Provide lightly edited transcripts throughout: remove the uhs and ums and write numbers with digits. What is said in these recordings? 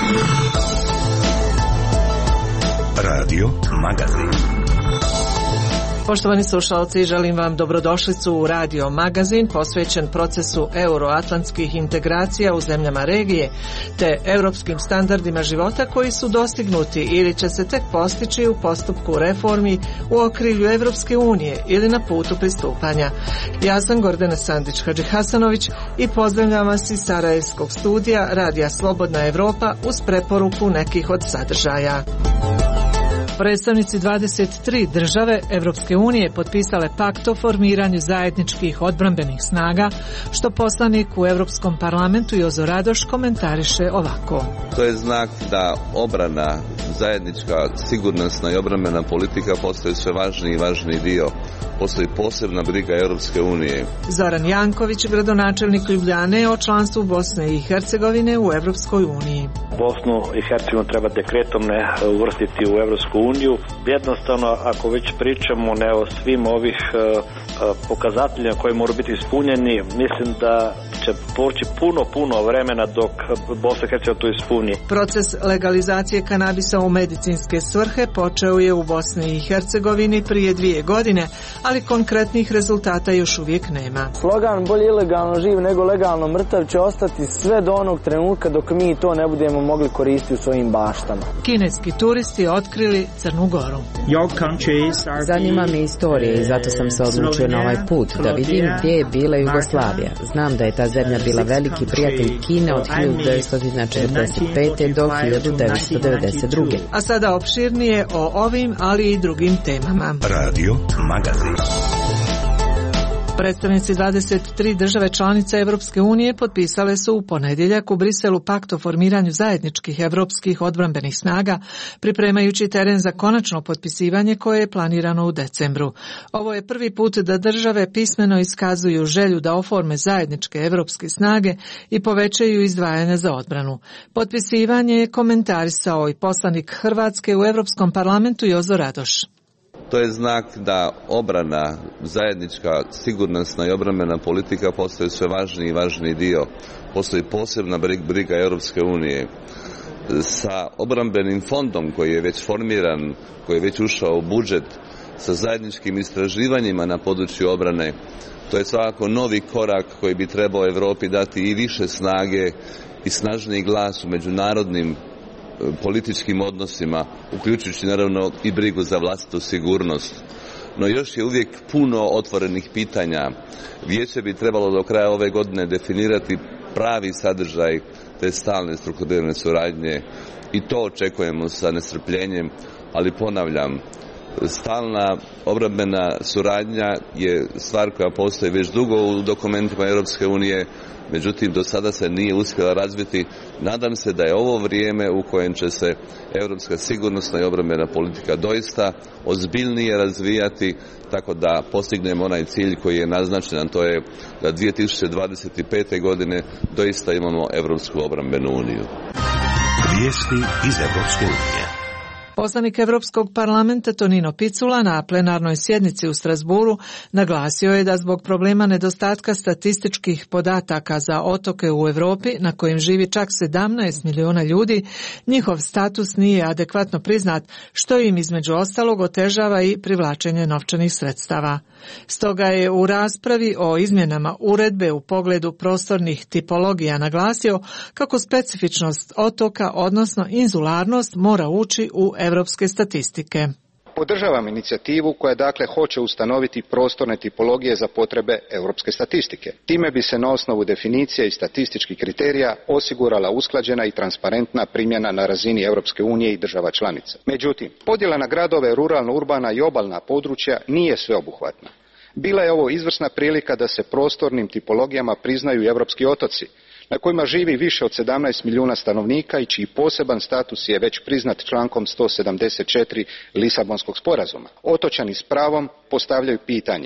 Radio Magazin. Poštovani slušalci, želim vam dobrodošlicu u Radio Magazin posvećen procesu euroatlantskih integracija u zemljama regije te europskim standardima života koji su dostignuti ili će se tek postići u postupku reformi u okrilju Evropske unije ili na putu pristupanja. Ja sam Gordana Sandić-Hadžihasanović i pozdravljam vas iz Sarajevskog studija Radija Slobodna Evropa uz preporuku nekih od sadržaja. Predstavnici 23 države Evropske unije potpisale pakt o formiranju zajedničkih odbrambenih snaga, što poslanik u Europskom parlamentu Jozo Radoš komentariše ovako. To je znak da obrana, zajednička sigurnosna i obrambena politika postaje sve važniji i važniji dio. Postoji posebna briga Europske unije. Zoran Janković, gradonačelnik Ljubljane, o članstvu Bosne i Hercegovine u Evropskoj uniji. Bosnu i Hercegovinu treba dekretom uvrstiti u Evropsku uniju. Jednostavno, ako već pričamo o svim ovih pokazateljima koji moraju biti ispunjeni, mislim da će poći puno vremena dok Bosna i Hercegovina to ispuni. Proces legalizacije kanabisa u medicinske svrhe počeo je u Bosni i Hercegovini prije 2 godine, ali konkretnih rezultata još uvijek nema. Slogan bolje ilegalno živ nego legalno mrtav će ostati sve do onog trenutka dok mi to ne budemo mogli koristiti u svojim baštama. Kineski turisti otkrili Crnu Goru. Zanima me istorija i zato sam se odlučio na ovaj put, da vidim gdje je bila Jugoslavija. Znam da je ta zemlja bila veliki prijatelj Kine od 1945. do 1992. A sada opširnije o ovim, ali i drugim temama. Radio Magazin. Predstavnici 23 države članice Evropske unije potpisale su u ponedjeljak u Briselu pakt o formiranju zajedničkih evropskih odbrambenih snaga, pripremajući teren za konačno potpisivanje koje je planirano u decembru. Ovo je prvi put da države pismeno iskazuju želju da oforme zajedničke evropske snage i povećaju izdvajanja za odbranu. Potpisivanje je komentarisao i poslanik Hrvatske u Europskom parlamentu Jozo Radoš. To je znak da obrana, zajednička sigurnosna i obrambena politika postaje sve važniji i važniji dio. Postoji posebna briga Europske unije. Sa obrambenim fondom koji je već formiran, koji je već ušao u budžet, sa zajedničkim istraživanjima na području obrane, to je svakako novi korak koji bi trebao Europi dati i više snage i snažniji glas u međunarodnim političkim odnosima, uključujući naravno i brigu za vlastitu sigurnost. No još je uvijek puno otvorenih pitanja. Vijeće bi trebalo do kraja ove godine definirati pravi sadržaj te stalne strukturirane suradnje i to očekujemo sa nestrpljenjem, ali ponavljam, stalna obrambena suradnja je stvar koja postoji već dugo u dokumentima Europske unije, međutim do sada se nije uspjela razviti. Nadam se da je ovo vrijeme u kojem će se europska sigurnosna i obrambena politika doista ozbiljnije razvijati, tako da postignemo onaj cilj koji je naznačen, a to je da 2025. godine doista imamo Europsku obrambenu uniju. Vijesti iz Evropske unije. Poslanik Europskog parlamenta Tonino Picula na plenarnoj sjednici u Strasburu naglasio je da zbog problema nedostatka statističkih podataka za otoke u Europi, na kojim živi čak 17 milijuna ljudi, njihov status nije adekvatno priznat, što im između ostalog otežava i privlačenje novčanih sredstava. Stoga je u raspravi o izmjenama uredbe u pogledu prostornih tipologija naglasio kako specifičnost otoka, odnosno inzularnost, mora ući u europske statistike. Podržavam inicijativu koja hoće ustanoviti prostorne tipologije za potrebe europske statistike. Time bi se na osnovu definicija i statističkih kriterija osigurala usklađena i transparentna primjena na razini Europske unije i država članica. Međutim, podjela na gradove, ruralno-urbana i obalna područja nije sveobuhvatna. Bila je ovo izvrsna prilika da se prostornim tipologijama priznaju i europski otoci, na kojima živi više od 17 milijuna stanovnika i čiji poseban status je već priznat člankom 174 Lisabonskog sporazuma. Otočani s pravom postavljaju pitanje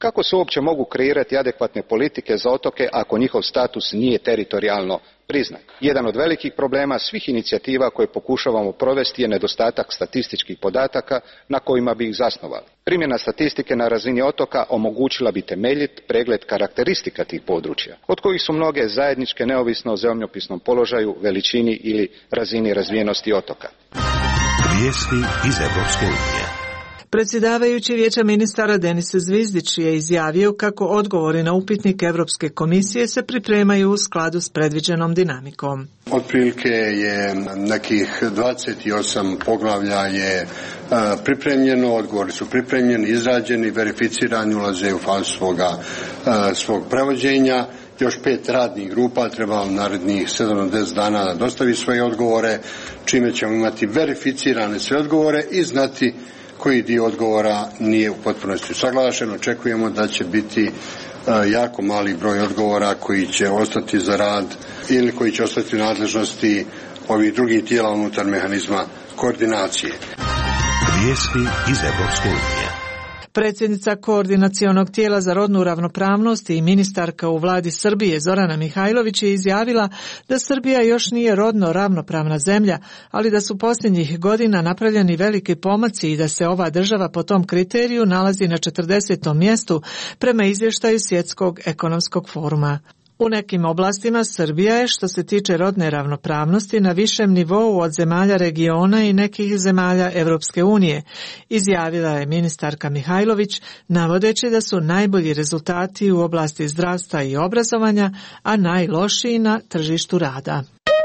Kako se uopće mogu kreirati adekvatne politike za otoke ako njihov status nije teritorijalno priznat? Jedan od velikih problema svih inicijativa koje pokušavamo provesti je nedostatak statističkih podataka na kojima bi ih zasnovali. Primjena statistike na razini otoka omogućila bi temeljit pregled karakteristika tih područja, od kojih su mnoge zajedničke neovisno o zemljopisnom položaju, veličini ili razini razvijenosti otoka. Vijesti iz Europske unije. Predsjedavajući Vijeća ministara Denis Zvizdić je izjavio kako odgovori na upitnik Europske komisije se pripremaju u skladu s predviđenom dinamikom. Otprilike je nekih 28 poglavlja je pripremljeno, odgovori su pripremljeni, izrađeni, verificirani, ulaze u fazu svog prevođenja. Još 5 radnih grupa treba narednih 7 do 10 dana da dostavi svoje odgovore, čime ćemo imati verificirane sve odgovore i znati koji dio odgovora nije u potpunosti usaglašen. Očekujemo da će biti jako mali broj odgovora koji će ostati za rad ili koji će ostati u nadležnosti ovih drugih tijela unutar mehanizma koordinacije. Vijesti iz Europske unije. Predsjednica Koordinacionog tijela za rodnu ravnopravnost i ministarka u vladi Srbije Zorana Mihajlović je izjavila da Srbija još nije rodno ravnopravna zemlja, ali da su posljednjih godina napravljeni veliki pomaci i da se ova država po tom kriteriju nalazi na 40. mjestu prema izvještaju Svjetskog ekonomskog foruma. U nekim oblastima Srbija je, što se tiče rodne ravnopravnosti, na višem nivou od zemalja regiona i nekih zemalja Europske unije, izjavila je ministarka Mihajlović, navodeći da su najbolji rezultati u oblasti zdravstva i obrazovanja, a najlošiji na tržištu rada.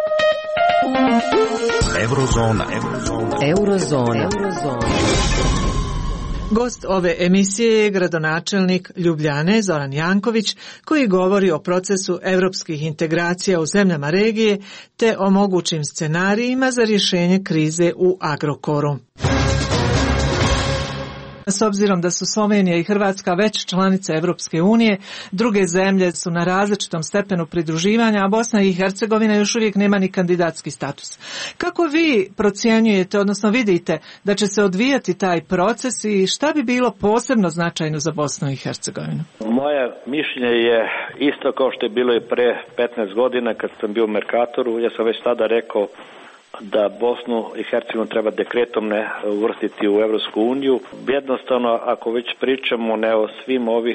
Eurozona. Gost ove emisije je gradonačelnik Ljubljane Zoran Janković, koji govori o procesu europskih integracija u zemljama regije te o mogućim scenarijima za rješenje krize u Agrokoru. S obzirom da su Slovenija i Hrvatska već članice Europske unije, druge zemlje su na različitom stepenu pridruživanja, a Bosna i Hercegovina još uvijek nema ni kandidatski status. Kako vi procjenjujete, odnosno vidite, da će se odvijati taj proces i šta bi bilo posebno značajno za Bosnu i Hercegovinu? Moje mišljenje je isto kao što je bilo i pre 15 godina kad sam bio u Mercatoru. Ja sam već tada rekao da Bosnu i Hercegovinu treba dekretom uvrstiti u Evropsku uniju. Jednostavno, ako već pričamo o svim ovih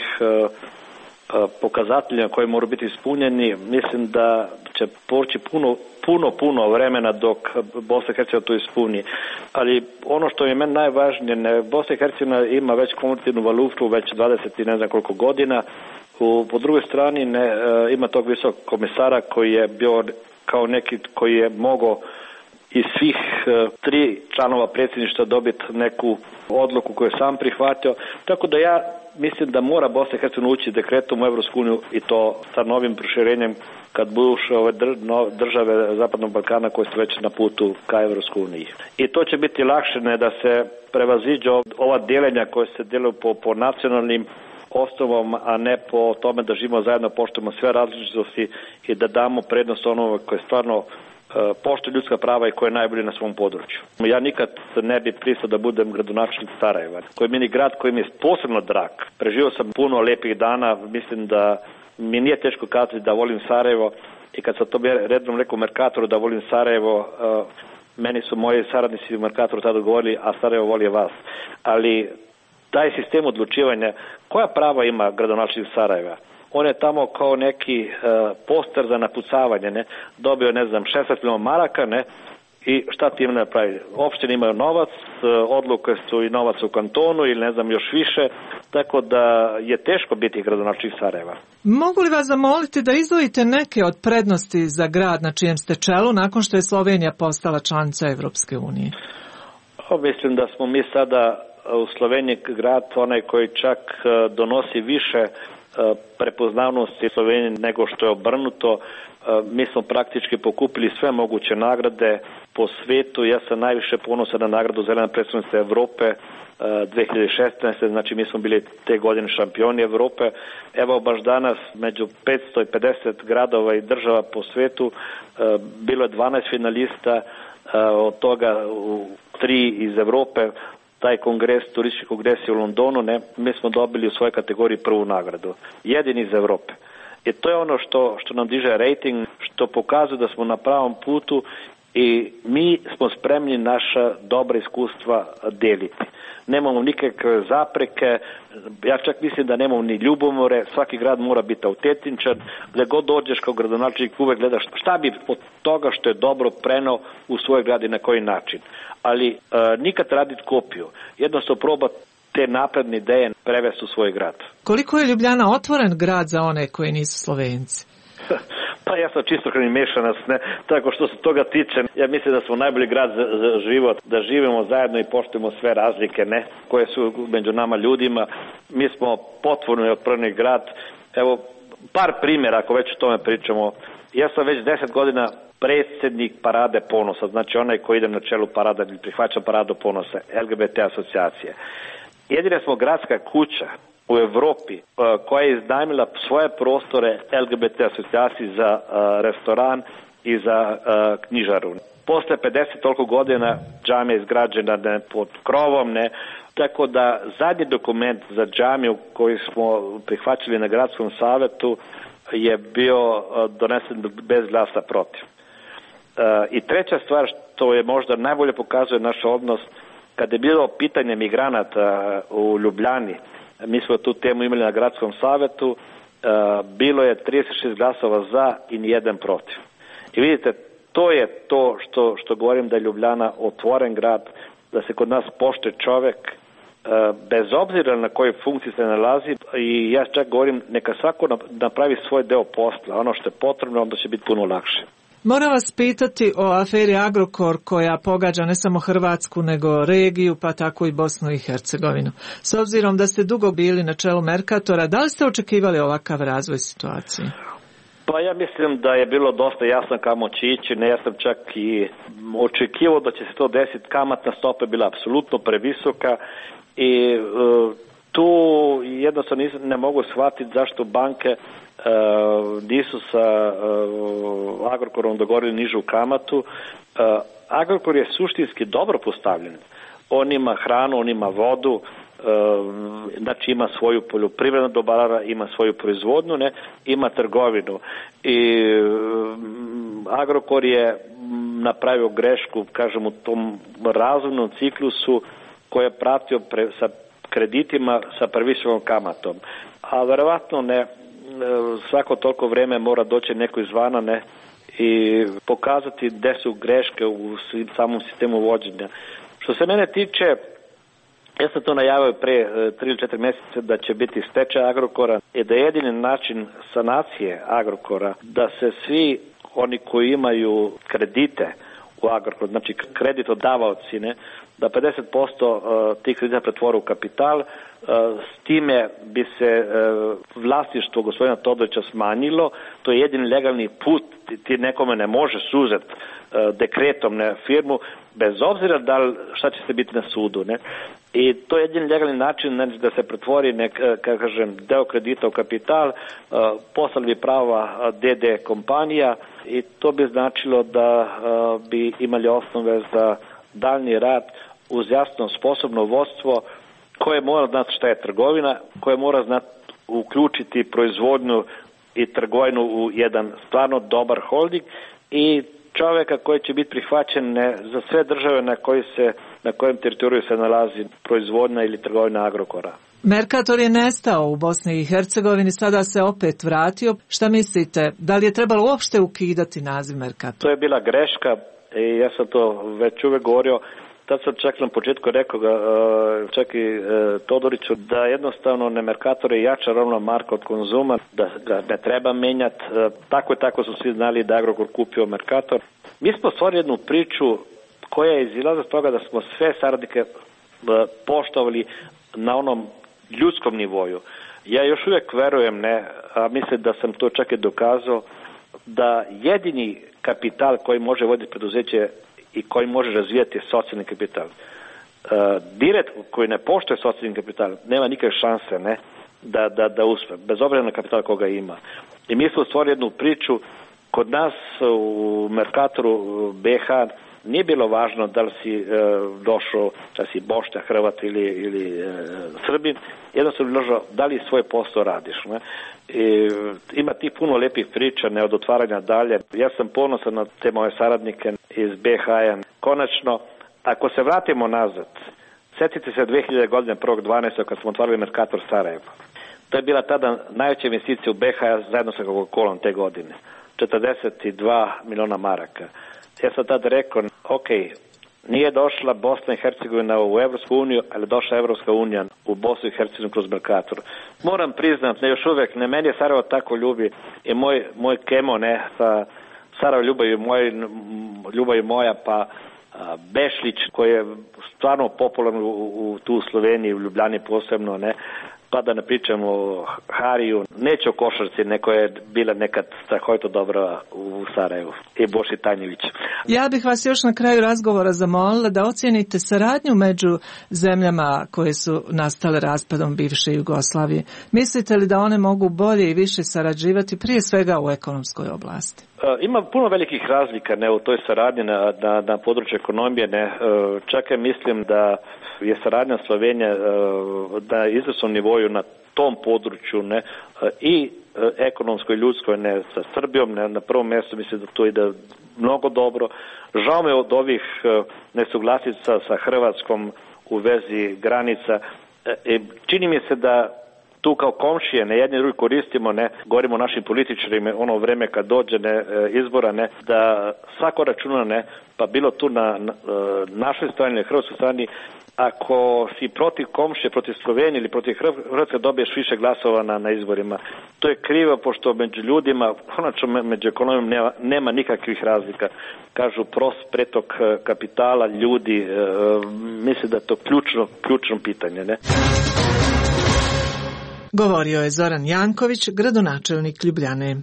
pokazateljima koji moraju biti ispunjeni, mislim da će poći puno vremena dok Bosna i Hercegovina to ispuni. Ali ono što je meni najvažnije, Bosna i Hercegovina ima već komunitarnu valutu već 20 i ne znam koliko godina. Po drugoj strani ima tog visokog komisara koji je bio kao neki koji je mogao iz svih 3 članova predsjedništva dobiti neku odluku koju je sam prihvatio. Tako da ja mislim da mora Bosna i Hercegovina ući dekretom u Evropsku uniju i to sa novim proširenjem kad budu ušle ove države Zapadnog Balkana koje su već na putu ka Evropskoj uniji. I to će biti lakše da se prevaziđe ova dijeljenja koje se djeluju po nacionalnim osnovom, a ne po tome da živimo zajedno, poštujemo sve različitosti i da damo prednost onome koje stvarno poštuje ljudska prava i koje je najbolje na svom području. Ja nikad ne bi pristao da budem gradonačelnik Sarajeva, koji je mini grad koji mi je posebno drag. Preživio sam puno lijepih dana, mislim da mi nije teško kazati da volim Sarajevo i kad sam to redom rekao u Mercatoru da volim Sarajevo, meni su moji saradnici u Mercatoru tada govorili, a Sarajevo voli vas. Ali taj sistem odlučivanja, koja prava ima gradonačelnik Sarajeva? On je tamo kao neki poster za napucavanje, dobio 16 milijuna maraka, i šta ti ima napravi? Opštine imaju novac, odluke su i novac u kantonu ili još više, tako da je teško biti gradonačelnik Sarajeva. Mogu li vas zamoliti da izdvojite neke od prednosti za grad na čijem ste čelu nakon što je Slovenija postala članica Evropske unije? Mislim da smo mi sada u Sloveniji grad onaj koji čak donosi više prepoznavnosti Slovenije nego što je obrnuto. Mi smo praktički pokupili sve moguće nagrade po svijetu. Ja sam najviše ponosan na nagradu Zelena predstavnica Europe 2016. Znači mi smo bili te godine šampioni Europe. Evo baš danas među 550 gradova i država po svijetu bilo je 12 finalista, od toga 3 iz Europe. taj kongres, turistički kongres u Londonu, ne, mi smo dobili u svojoj kategoriji prvu nagradu. Jedini iz Europe. I to je ono što nam diže rating, što pokazuje da smo na pravom putu i mi smo spremni naša dobra iskustva deliti. Nemamo nikakve zapreke, ja čak mislim da nemamo ni ljubomore, svaki grad mora biti autentičan, gdje god dođeš kao gradonačelnik uvek gledaš šta bi od toga što je dobro preneo u svoj grad i na koji način. Ali nikad raditi kopiju, jednostavno proba te napredne ideje prevesti u svoj grad. Koliko je Ljubljana otvoren grad za one koji nisu Slovenci? Pa ja sam čistokrvni mešanac, ne, tako što se toga tiče, ja mislim da smo najbolji grad za život, da živimo zajedno i poštujemo sve razlike, ne, koje su među nama ljudima. Mi smo potpuno otvoreni grad. Evo, par primjera, ako već o tome pričamo. Ja sam već 10 godina predsjednik Parade ponosa, znači onaj koji ide na čelu parada ili prihvaća Paradu ponosa, LGBT asocijacije. Jedina smo gradska kuća u Evropi koja je iznajmila svoje prostore LGBT asocijaciji za restoran i za knjižaru. Posle 50 toliko godina džamija je izgrađena pod krovom, ne, tako da zadnji dokument za džamiju koji smo prihvaćali na gradskom savjetu je bio donesen bez glasa protiv. I treća stvar što je možda najbolje pokazuje naš odnos, kada je bilo pitanje migranata u Ljubljani, mi smo tu temu imali na gradskom savjetu, bilo je 36 glasova za i nijedan protiv. I vidite, to je to što govorim da je Ljubljana otvoren grad, da se kod nas poštuje čovjek, bez obzira na kojoj funkciji se nalazi, i ja čak govorim neka svako napravi svoj deo posla, ono što je potrebno, onda će biti puno lakše. Moram vas pitati o aferi Agrokor koja pogađa ne samo Hrvatsku nego regiju pa tako i Bosnu i Hercegovinu. S obzirom da ste dugo bili na čelu Mercatora, da li ste očekivali ovakav razvoj situacije? Pa ja mislim da je bilo dosta jasno kamo će ići, ne, ja sam čak i očekivao da će se to desiti, kamatna stopa je bila apsolutno previsoka i tu jednostavno ne mogu shvatiti zašto banke nisu sa Agrokorom dogovorili nižu kamatu. Agrokor je suštinski dobro postavljen. On ima hranu, on ima vodu, znači ima svoju poljoprivrednu dobara, ima svoju proizvodnju, ne, ima trgovinu. I Agrokor je napravio grešku, kažem, u tom razvojnom ciklusu koji je pratio sa kreditima sa previsokom kamatom. A verovatno ne, svako toliko vrijeme mora doći neko izvana, ne, i pokazati gde su greške u samom sistemu vođenja. Što se mene tiče, ja sam to najavio pre 3 ili 4 mjeseca da će biti stečaj Agrokora i da je jedini način sanacije Agrokora da se svi oni koji imaju kredite u Agrokoru, znači kreditodavaoci, ne, da 50% tih kredita pretvore u kapital, s time bi se vlasništvo gospodina Todorića smanjilo. To je jedini legalni put, ti nekome ne može suzeti dekretom na firmu, bez obzira šta će se biti na sudu, ne. I to je jedini legalni način da se pretvori deo kredita u kapital, poslali bi prava DD kompanija i to bi značilo da bi imali osnove za daljnji rad uz jasno sposobno vodstvo koje mora znati šta je trgovina, koje mora znati uključiti proizvodnju i trgovinu u jedan stvarno dobar holding i čovjeka koji će biti prihvaćen za sve države na kojem teritoriju se nalazi proizvodnja ili trgovina Agrokora. Mercator je nestao u Bosni i Hercegovini, sada se opet vratio. Šta mislite, da li je trebalo uopšte ukidati naziv Mercator? To je bila greška i ja sam to već uvek govorio. Tad sam čak na početku rekao čak i Todoriću da jednostavno ne Mercator je jača ravno marka od Konzuma, da ga ne treba menjati. Tako su svi znali da Agrokor kupio Mercator. Mi smo stvorili jednu priču koja je izlaza z toga da smo sve saradnike poštovali na onom ljudskom nivoju. Ja još uvijek verujem, a mislim da sam to čak i dokazao, da jedini kapital koji može voditi preduzeće i koji može razvijati socijalni kapital. Direkt koji ne poštuje socijalni kapital nema nikakve šanse da uspe, bez obzira na kapital koga ima. I mi smo stvorili jednu priču kod nas u Mercatoru BH, nije bilo važno da li si došao, da si Bošnjak, Hrvat ili Srbin, jednostavno bilo važno da li svoj posao radiš. Ne? I ima ti puno lijepih priča, ne, od otvaranja dalje. Ja sam ponosan na te moje saradnike iz BH-a. Konačno, ako se vratimo nazad, sjetite se 2000 godine 1.12. kad smo otvarili Mercator Sarajevo. To je bila tada najveća investicija u BH zajedno sa Coca-Colom te godine. 42 miliona maraka. Ja sam tada rekao, ok, nije došla Bosna i Hercegovina u Evropsku uniju, ali došla Evropska unija u Bosnu i Hercegovinu kroz Mercator. Moram priznat, ne još uvijek, ne meni je Sarajevo tako ljubi i moj kemo, ne, sa Sarajevo ljubav moja, pa Bešlić koji je stvarno popularan u tu Sloveniji, u Ljubljani posebno, ne, pa da ne pričam o Hariju, neće o košarci, neko je bila nekad strahovito dobra u Sarajevu i Boši Tanjević. Ja bih vas još na kraju razgovora zamolila da ocijenite saradnju među zemljama koje su nastale raspadom bivše Jugoslavije. Mislite li da one mogu bolje i više sarađivati, prije svega u ekonomskoj oblasti? Ima puno velikih razlika, ne, u toj saradnji na području ekonomije. Ne. Čak ja mislim da je saradnja Slovenije na izvrsnom nivoju na tom području, ne, i ekonomskoj i ljudskoj, ne, sa Srbijom, ne, na prvom mjestu mislim da to ide mnogo dobro. Žao me od ovih nesuglasica sa Hrvatskom u vezi granica. Čini mi se da tu kao komšije, ne, jedni drugi koristimo, ne, govorimo o našim političarima, ono vreme kad dođe, ne, izbora, ne, da svako računa, ne, pa bilo tu na našoj strani, na hrvatskoj strani, ako si protiv komšije, protiv Slovenije ili protiv Hrvatske dobiješ više glasova na izborima. To je krivo, pošto među ljudima, konačno među ekonomijom nema nikakvih razlika. Kažu prost pretok kapitala, ljudi, mislim da je to ključno pitanje, ne? Govorio je Zoran Janković, gradonačelnik Ljubljane.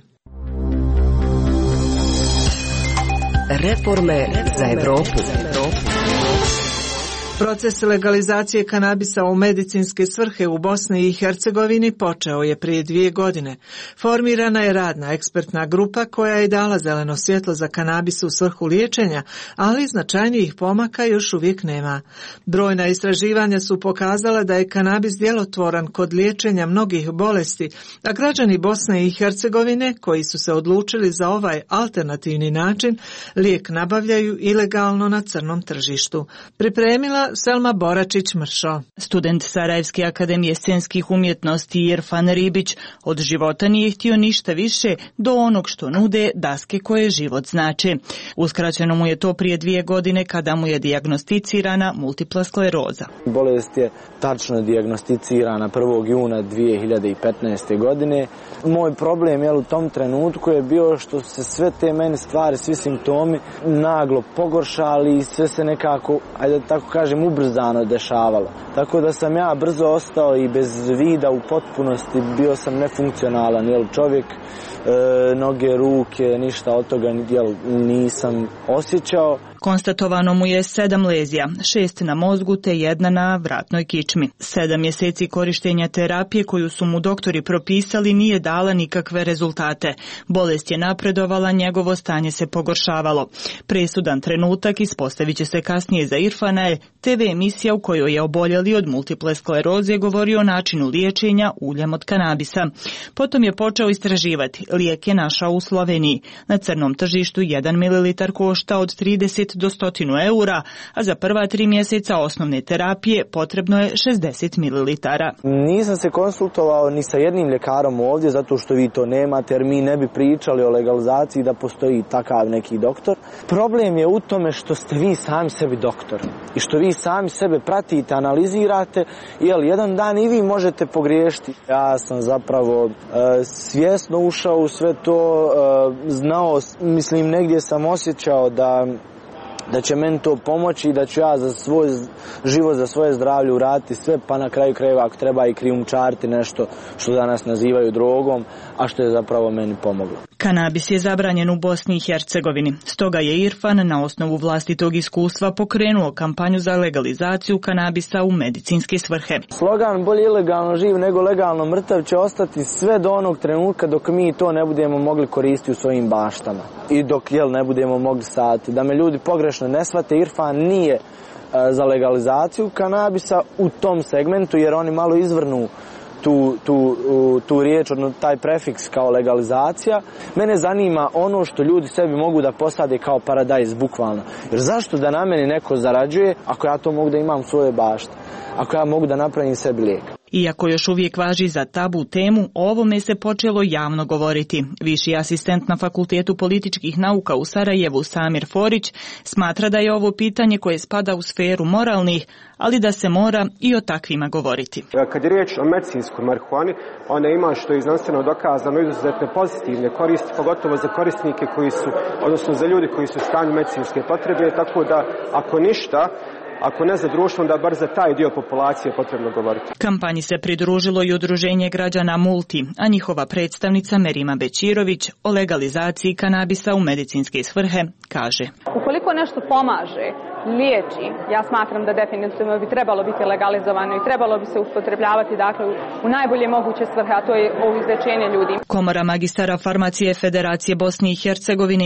Reforme za Evropu. Proces legalizacije kanabisa u medicinske svrhe u Bosni i Hercegovini počeo je prije 2 godine. Formirana je radna ekspertna grupa koja je dala zeleno svjetlo za kanabis u svrhu liječenja, ali značajnijih pomaka još uvijek nema. Brojna istraživanja su pokazala da je kanabis djelotvoran kod liječenja mnogih bolesti, a građani Bosne i Hercegovine koji su se odlučili za ovaj alternativni način lijek nabavljaju ilegalno na crnom tržištu. Pripremila Selma Boračić-Mršo. Student Sarajevske akademije scenskih umjetnosti Irfan Ribić od života nije htio ništa više do onog što nude daske koje život znače. Uskraćeno mu je to prije 2 godine kada mu je dijagnosticirana multipla skleroza. Bolest je tačno dijagnosticirana 1. juna 2015. godine. Moj problem u tom trenutku je bio što se sve te meni stvari, svi simptomi naglo pogoršali i sve se nekako, ajde da tako kažem, ubrzano dešavalo. Tako da sam ja brzo ostao i bez vida u potpunosti, bio sam nefunkcionalan, čovjek, noge, ruke, ništa od toga nisam osjećao. Konstatovano mu je 7 lezija, 6 na mozgu te 1 na vratnoj kičmi. 7 mjeseci korištenja terapije koju su mu doktori propisali nije dala nikakve rezultate. Bolest je napredovala, njegovo stanje se pogoršavalo. Presudan trenutak, ispostavit će se kasnije za Irfana, je TV emisija u kojoj je oboljeli od multiple skleroze govorio o načinu liječenja uljem od kanabisa. Potom je počeo istraživati. Lijek je našao u Sloveniji. Na crnom tržištu 1 ml košta od 30 do 100 eura, a za prva 3 mjeseca osnovne terapije potrebno je 60 ml. Nisam se konsultovao ni sa jednim ljekarom ovdje, zato što vi to nemate, jer mi ne bi pričali o legalizaciji da postoji takav neki doktor. Problem je u tome što ste vi sami sebi doktor i što vi sami sebe pratite, analizirate, jer jedan dan i vi možete pogriješiti. Ja sam zapravo svjesno ušao u sve to, znao, mislim, negdje sam osjećao da će meni to pomoći i da ću ja za svoj život, za svoje zdravlje uraditi sve, pa na kraju krajeva ako treba i krijumčariti nešto što danas nazivaju drogom, a što je zapravo meni pomoglo. Kanabis je zabranjen u Bosni i Hercegovini, stoga je Irfan na osnovu vlastitog iskustva pokrenuo kampanju za legalizaciju kanabisa u medicinske svrhe. Slogan bolje ilegalno živ nego legalno mrtav će ostati sve do onog trenutka dok mi to ne budemo mogli koristiti u svojim baštama i dok ne budemo mogli saditi. Da me ljudi pogrešno pogrešno ne shvate, Irfan nije za legalizaciju kanabisa u tom segmentu, jer oni malo izvrnu tu riječ, odnosno taj prefiks kao legalizacija. Mene zanima ono što ljudi sebi mogu da posade kao paradajz, bukvalno. Jer zašto da na meni neko zarađuje ako ja to mogu da imam u svojoj bašti? Ako ja mogu da napravim sebi lijek? Iako još uvijek važi za tabu temu, o ovome se počelo javno govoriti. Viši asistent na Fakultetu političkih nauka u Sarajevu, Samir Forić, smatra da je ovo pitanje koje spada u sferu moralnih, ali da se mora i o takvima govoriti. Kad je riječ o medicinskoj marihuani, ona ima, što je znanstveno dokazano, izuzetne pozitivne koristi, pogotovo za korisnike koji su, odnosno za ljudi koji su u stanju medicinske potrebe, tako da ako ništa, ako ne za društvo, da bar za taj dio populacije potrebno govoriti. Kampanji se pridružilo i udruženje građana Multi, a njihova predstavnica Merima Bećirović o legalizaciji kanabisa u medicinske svrhe kaže: Ukoliko nešto pomaže, liječi, ja smatram da definitivno bi trebalo biti legalizovano i trebalo bi se upotrebljavati u najbolje moguće svrhe, a to je ovo izlečenje ljudi. Komora magistara farmacije Federacije Bosne i Hercegovine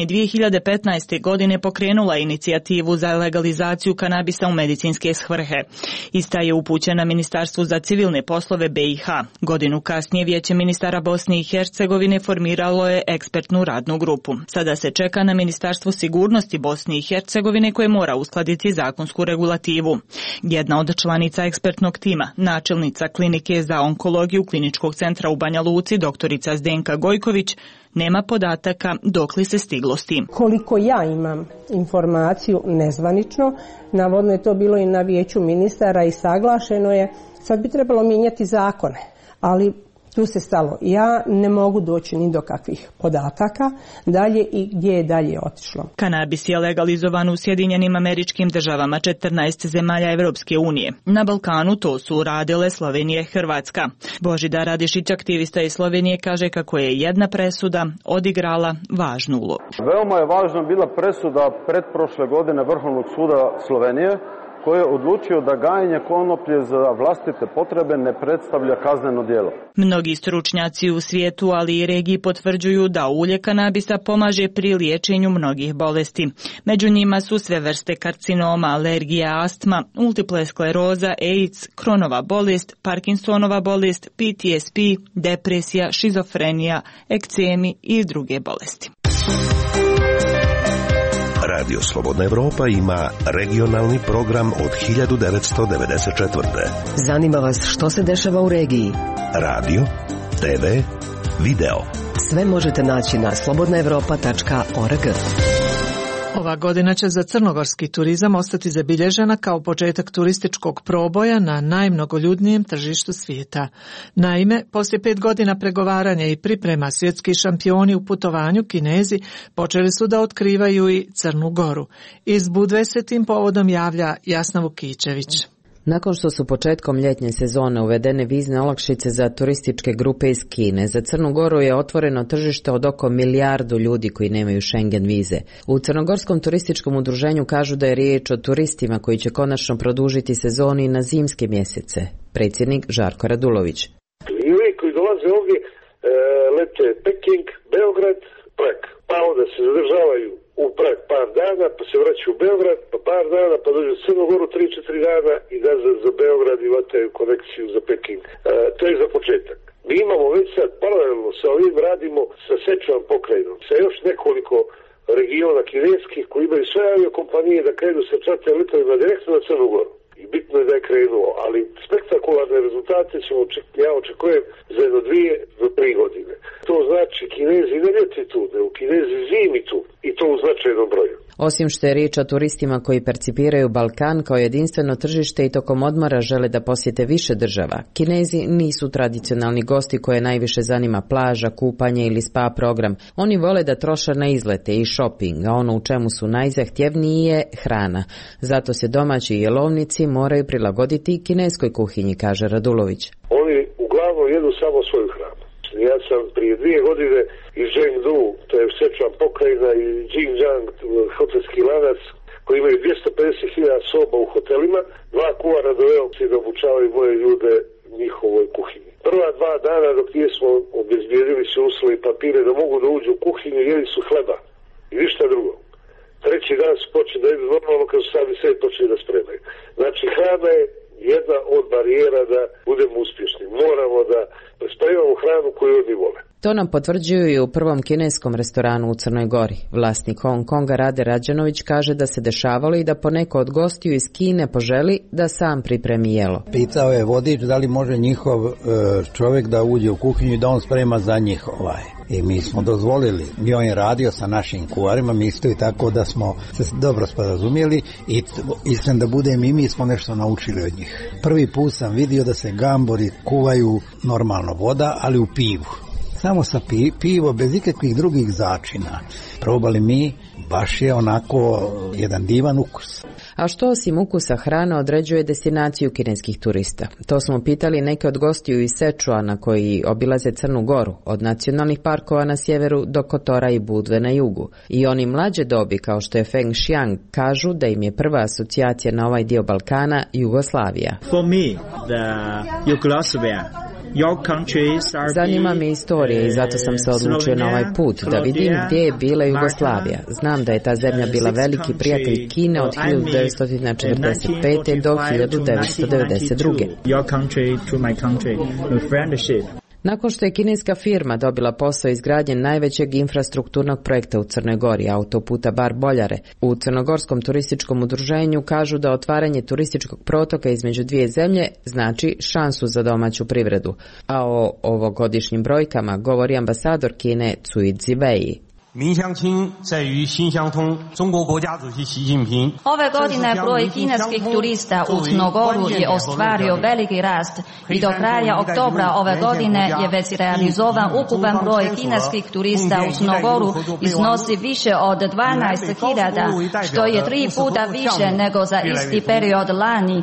2015. godine pokrenula inicijativu za legalizaciju kanabisa u medicinske svrhe. Ista je upućena Ministarstvu za civilne poslove BiH. Godinu kasnije Vijeće ministara Bosne i Hercegovine formiralo je ekspertnu radnu grupu. Sada se čeka na Ministarstvo sigurnosti Bosne i Hercegovine koje mora uskladiti zakonsku regulativu. Jedna od članica ekspertnog tima, načelnica klinike za onkologiju Kliničkog centra u Banja Luci, doktorica Zdenka Gojković, nema podataka dokle se stiglo s tim. Koliko ja imam informaciju nezvanično, navodno je to bilo i na Vijeću ministara i saglašeno je, sad bi trebalo mijenjati zakone, ali tu se stalo. Ja ne mogu doći ni do kakvih podataka dalje i gdje je dalje otišlo. Kanabis je legalizovan u Sjedinjenim Američkim Državama, 14 zemalja Evropske unije. Na Balkanu to su uradile Slovenija i Hrvatska. Božidar Radišić, aktivista iz Slovenije, kaže kako je jedna presuda odigrala važnu ulogu. Veoma je važna bila presuda pretprošle godine Vrhovnog suda Slovenije, koji je odlučio da gajenje konoplje za vlastite potrebe ne predstavlja kazneno djelo. Mnogi stručnjaci u svijetu, ali i regiji potvrđuju da ulje kanabisa pomaže pri liječenju mnogih bolesti. Među njima su sve vrste karcinoma, alergija, astma, multiple skleroza, AIDS, Kronova bolest, Parkinsonova bolest, PTSP, depresija, šizofrenija, ekcemi i druge bolesti. Radio Slobodna Evropa ima regionalni program od 1994. Zanima vas što se dešava u regiji? Radio, TV, video. Sve možete naći na slobodnaevropa.org. Ova godina će za crnogorski turizam ostati zabilježena kao početak turističkog proboja na najmnogoljudnijem tržištu svijeta. Naime, poslije 5 godina pregovaranja i priprema, svjetski šampioni u putovanju, Kinezi, počeli su da otkrivaju i Crnu Goru. Iz Budve se tim povodom javlja Jasna Vukičević. Nakon što su početkom ljetnje sezone uvedene vizne olakšice za turističke grupe iz Kine, za Crnu Goru je otvoreno tržište od oko 1 milijardu ljudi koji nemaju Schengen vize. U Crnogorskom turističkom udruženju kažu da je riječ o turistima koji će konačno produžiti sezoni na zimske mjesece. Predsjednik Žarko Radulović. Ljudi koji dolaze ovdje lete Peking, Beograd, Prag, pa onda se zadržavaju u Prag par dana, pa se vraćaju u Beograd, pa par dana, pa dođu u Crnu Goru 3-4 dana i nazad za Beograd i vataju konekciju za Peking. To je za početak. Mi imamo već sad paralelno sa ovim radimo sa Sečuan pokrajinom, sa još nekoliko regiona kineskih koji imaju sve aviokompanije da krenu sa čarter letovima direktno na Crnu Goru. I bitno je da je krenulo, ali spektakularne rezultate ćemo ja očekujem za 1, 2 do 3 godine. To znači Kinezi ne ljeti tu, nego Kinezi zimi tu i to u značajnom broju. Osim što je riječ o turistima koji percipiraju Balkan kao jedinstveno tržište i tokom odmora žele da posjete više država, Kinezi nisu tradicionalni gosti koje najviše zanima plaža, kupanje ili spa program. Oni vole da troše na izlete i shopping, a ono u čemu su najzahtjevniji je hrana. Zato se domaći jelovnici moraju prilagoditi kineskoj kuhinji, kaže Radulović. Oni uglavnom jedu samo svoju hranu. Ja sam prije 2 godine iz Zhengdu, to je Sečuan pokrajina, i Xinjiang, hotelski lanac, koji imaju 250.000 soba u hotelima, 2 kuvara doveo si da obučavaju moje ljude njihovoj kuhinji. Prva 2 dana dok nismo obezbijedili se uslovi i papire da mogu da uđu u kuhinju, jeli su hleba i ništa drugo. 3. dan su počeli da idu normalno kad su sami sebi počeli da spremaju. Znači, hrana je jedna od barijera da budemo uspješni. Moramo da spremamo hranu koju oni vole. To nam potvrđuju i u prvom kineskom restoranu u Crnoj Gori. Vlasnik Hong Konga Rade Rađanović kaže da se dešavalo i da poneko od gostiju iz Kine poželi da sam pripremi jelo. Pitao je vodič da li može njihov čovjek da uđe u kuhinju i da on sprema za njih I mi smo dozvolili. I on je radio sa našim kuvarima, mi isto i tako da smo se dobro sporazumjeli i iskren da budem i mi smo nešto naučili od njih. Prvi put sam vidio da se gambori kuvaju normalno voda, ali u pivu. Samo sa pivo, bez ikakvih drugih začina. Probali mi, baš je onako jedan divan ukus. A što osim ukusa hrane određuje destinaciju kineskih turista? To smo pitali neke od gostiju iz Sečuana koji obilaze Crnu Goru, od nacionalnih parkova na sjeveru do Kotora i Budve na jugu. I oni mlađe dobi, kao što je Feng Xiang, kažu da im je prva asocijacija na ovaj dio Balkana Jugoslavija. For me, the Yugoslavia. Zanima me istorija i zato sam se odlučio na ovaj put, da vidim gdje je bila Jugoslavija. Znam da je ta zemlja bila veliki prijatelj Kine od 1945. do 1992. Nakon što je kineska firma dobila posao izgradnje najvećeg infrastrukturnog projekta u Crnoj Gori, autoputa Bar-Boljare, u Crnogorskom turističkom udruženju kažu da otvaranje turističkog protoka između dvije zemlje znači šansu za domaću privredu. A o ovogodišnjim brojkama govori ambasador Kine Cui Zibei. Ove godine broj kineskih turista u Crnogoru je ostvario veliki rast i do kraja oktobra ove godine je već realizovan ukupan broj kineskih turista u Crnogoru iznosi više od 12.000, što je 3 puta više nego za isti period lani.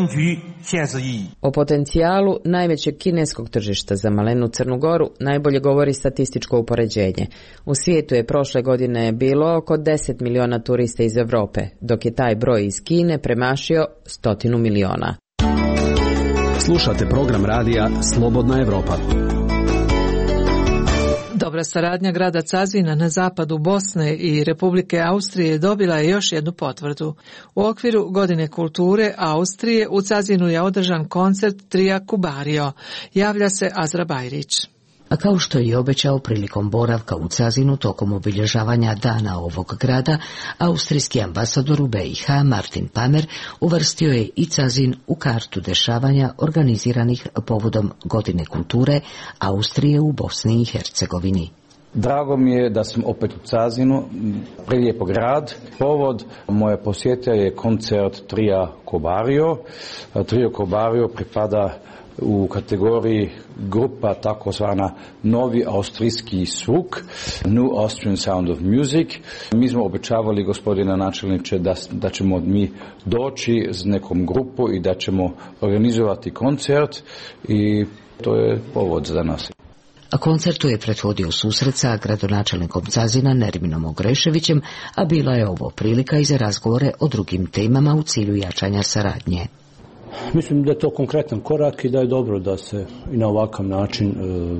O potencijalu najvećeg kineskog tržišta za malenu Crnu Goru najbolje govori statističko upoređenje. U svijetu je prošle godine bilo oko 10 miliona turista iz Europe, dok je taj broj iz Kine premašio 100 miliona. Slušate program radija Slobodna Evropa. Dobra saradnja grada Cazina na zapadu Bosne i Republike Austrije dobila je još jednu potvrdu. U okviru Godine kulture Austrije u Cazinu je održan koncert trija Kubario. Javlja se Azra Bajrić. A kao što je obećao prilikom boravka u Cazinu tokom obilježavanja dana ovog grada, austrijski ambasador u BiH Martin Pamer uvrstio je i Cazin u kartu dešavanja organiziranih povodom Godine kulture Austrije u Bosni i Hercegovini. Drago mi je da sam opet u Cazinu, prelijepo grad. Povod moje posjete je koncert trija Kubario. Trio Kubario pripada u kategoriji grupa takozvana Novi austrijski zvuk, New Austrian Sound of Music. Mi smo obećavali, gospodine načelniče, da ćemo mi doći s nekom grupu i da ćemo organizovati koncert i to je povod za nas. A koncertu je prethodio susret sa gradonačelnikom Cazina Nerminom Ogreševićem, a bila je ovo prilika i za razgovore o drugim temama u cilju jačanja saradnje. Mislim da je to konkretan korak i da je dobro da se i na ovakav način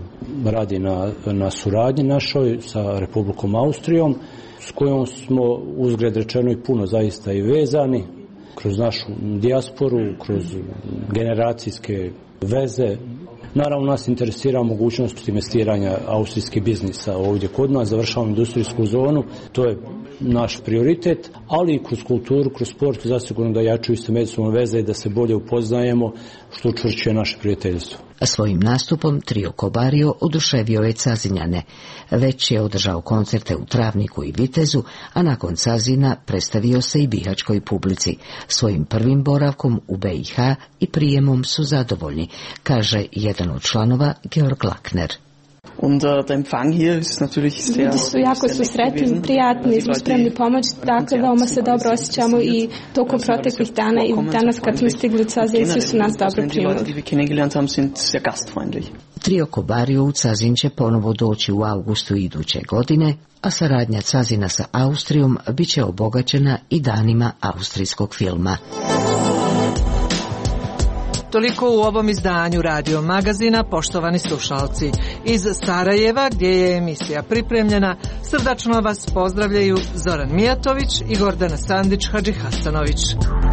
radi na suradnji našoj sa Republikom Austrijom, s kojom smo uzgred rečeno i puno zaista i vezani kroz našu dijasporu, kroz generacijske veze. Naravno, nas interesira mogućnost investiranja austrijskih biznisa ovdje kod nas, završavamo industrijsku zonu, to je naš prioritet, ali i kroz kulturu, kroz sport, zasigurno da jačuju se međusobno veze i da se bolje upoznajemo, što učvršćuje naše prijateljstvo. Svojim nastupom trio Kubario oduševio je Cazinjane. Već je održao koncerte u Travniku i Vitezu, a nakon Cazina predstavio se i bihačkoj publici. Svojim prvim boravkom u BiH i prijemom su zadovoljni, kaže jedan od članova Georg Lackner. Ljudi su jako susretni, prijatni, smo spremni pomoći, dakle veoma se dobro osjećamo i tokom proteklih dana i danas kad smo stigli u Cazin, svi su nas dobro primili. Trio Kubario u Cazin će ponovo doći u avgustu iduće godine, a saradnja Cazina sa Austrijom bit će obogaćena i danima austrijskog filma. Toliko u ovom izdanju Radio Magazina, poštovani slušalci. Iz Sarajeva, gdje je emisija pripremljena, srdačno vas pozdravljaju Zoran Mijatović i Gordana Sandić Hadžihasanović.